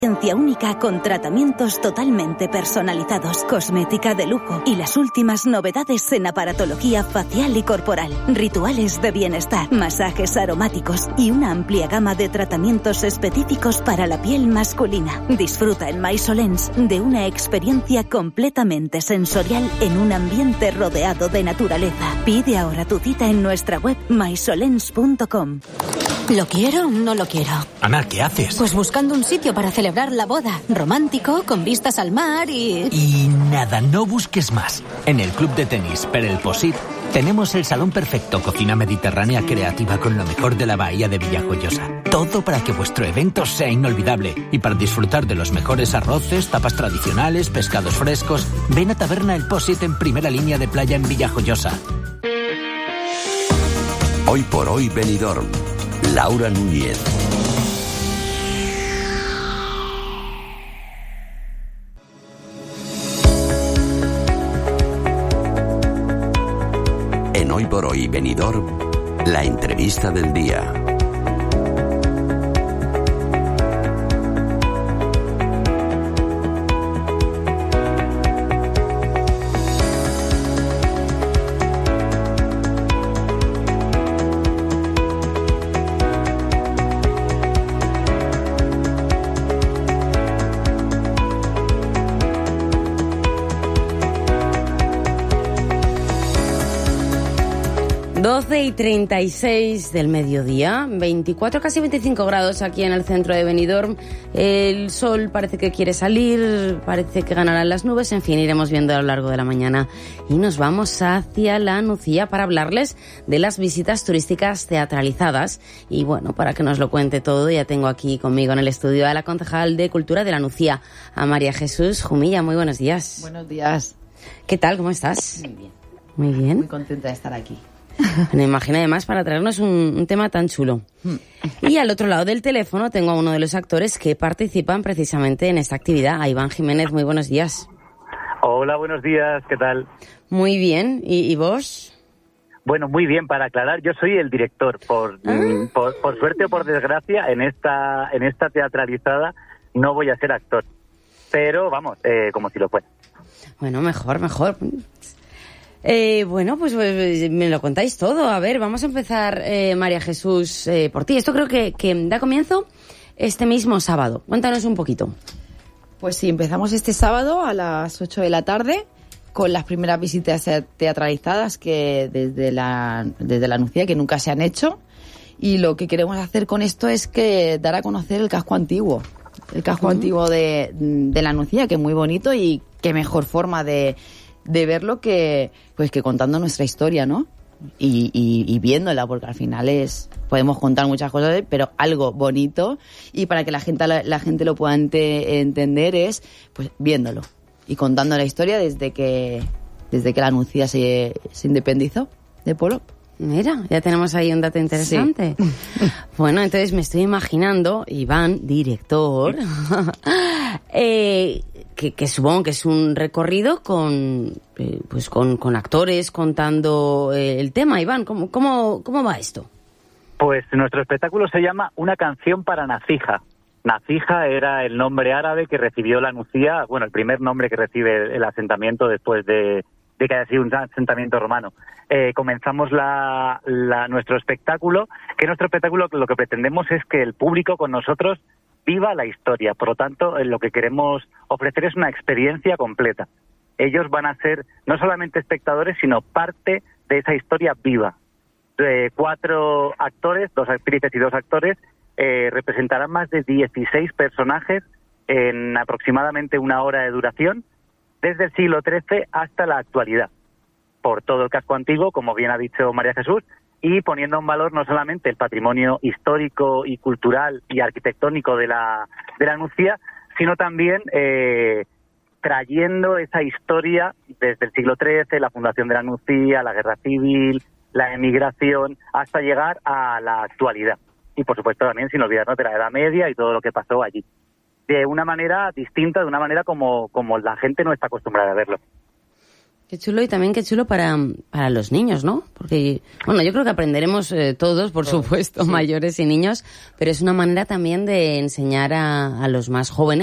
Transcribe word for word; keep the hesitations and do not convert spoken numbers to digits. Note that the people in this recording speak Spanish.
Experiencia única con tratamientos totalmente personalizados, cosmética de lujo y las últimas novedades en aparatología facial y corporal, rituales de bienestar, masajes aromáticos y una amplia gama de tratamientos específicos para la piel masculina. Disfruta en MySolens de una experiencia completamente sensorial en un ambiente rodeado de naturaleza. Pide ahora tu cita en nuestra web my solens punto com. ¿Lo quiero o no lo quiero? Ana, ¿qué haces? Pues buscando un sitio para celebrar la boda. Romántico, con vistas al mar y... Y nada, no busques más. En el club de tenis Per El Posit tenemos el salón perfecto, cocina mediterránea creativa con lo mejor de la bahía de Villajoyosa. Todo para que vuestro evento sea inolvidable y para disfrutar de los mejores arroces, tapas tradicionales, pescados frescos. Ven a Taberna El Posit en primera línea de playa en Villajoyosa. Hoy por hoy Benidorm. Laura Núñez. En Hoy por hoy Benidorm, la entrevista del día. doce y treinta y seis del mediodía, veinticuatro, casi veinticinco grados aquí en el centro de Benidorm. El sol parece que quiere salir, parece que ganarán las nubes, en fin, iremos viendo a lo largo de la mañana. Y nos vamos hacia la Nucía para hablarles de las visitas turísticas teatralizadas. Y bueno, para que nos lo cuente todo, ya tengo aquí conmigo en el estudio a la concejal de Cultura de la Nucía, a María Jesús Jumilla. Muy buenos días. Buenos días. ¿Qué tal? ¿Cómo estás? Muy bien. Muy bien. Muy contenta de estar aquí. Me imagino además para traernos un, un tema tan chulo. Y al otro lado del teléfono tengo a uno de los actores que participan precisamente en esta actividad, a Iván Jiménez. Muy buenos días. Hola, buenos días, ¿qué tal? Muy bien, ¿y, y vos? Bueno, muy bien, para aclarar, yo soy el director. Por, ah. por, por suerte o por desgracia, en esta, en esta teatralizada no voy a ser actor. Pero vamos, eh, como si lo fuera. Bueno, mejor, mejor. Eh, bueno, pues, pues me lo contáis todo. A ver, vamos a empezar, eh, María Jesús, eh, por ti. Esto creo que, que da comienzo este mismo sábado. Cuéntanos un poquito. Pues sí, empezamos este sábado a las ocho de la tarde con las primeras visitas teatralizadas que desde la, desde la Nucía, que nunca se han hecho. Y lo que queremos hacer con esto es que dar a conocer el casco antiguo. El casco uh-huh. antiguo de, de la Nucía, que es muy bonito y qué mejor forma de... de verlo que pues que contando nuestra historia, ¿no? Y, y, y viéndola, porque al final es podemos contar muchas cosas, pero algo bonito, y para que la gente la, la gente lo pueda ente, entender es pues viéndolo y contando la historia desde que desde que la Nucía se, se independizó de Polop. Mira, ya tenemos ahí un dato interesante. Sí. Bueno, entonces me estoy imaginando, Iván, director, eh, que, que supongo que es un recorrido con, eh, pues con, con actores contando eh, el tema. Iván, ¿cómo, cómo, ¿cómo va esto? Pues nuestro espectáculo se llama Una canción para Nacija. Nacija era el nombre árabe que recibió la Nucía, bueno, el primer nombre que recibe el asentamiento después de... de que haya sido un asentamiento romano. Eh, comenzamos la, la, nuestro espectáculo, que nuestro espectáculo lo que pretendemos es que el público con nosotros viva la historia. Por lo tanto, eh, lo que queremos ofrecer es una experiencia completa. Ellos van a ser no solamente espectadores, sino parte de esa historia viva. Eh, cuatro actores, dos actrices y dos actores, eh, representarán más de dieciséis personajes en aproximadamente una hora de duración, desde el siglo trece hasta la actualidad, por todo el casco antiguo, como bien ha dicho María Jesús, y poniendo en valor no solamente el patrimonio histórico y cultural y arquitectónico de la de la Nucía, sino también eh, trayendo esa historia desde el siglo trece, la fundación de la Nucía, la guerra civil, la emigración, hasta llegar a la actualidad. Y por supuesto también sin olvidarnos de la Edad Media y todo lo que pasó allí. De una manera distinta, de una manera como, como la gente no está acostumbrada a verlo. Qué chulo, y también qué chulo para, para los niños, ¿no? Porque, bueno, yo creo que aprenderemos eh, todos, por supuesto, sí. mayores y niños, pero es una manera también de enseñar a, a los más jóvenes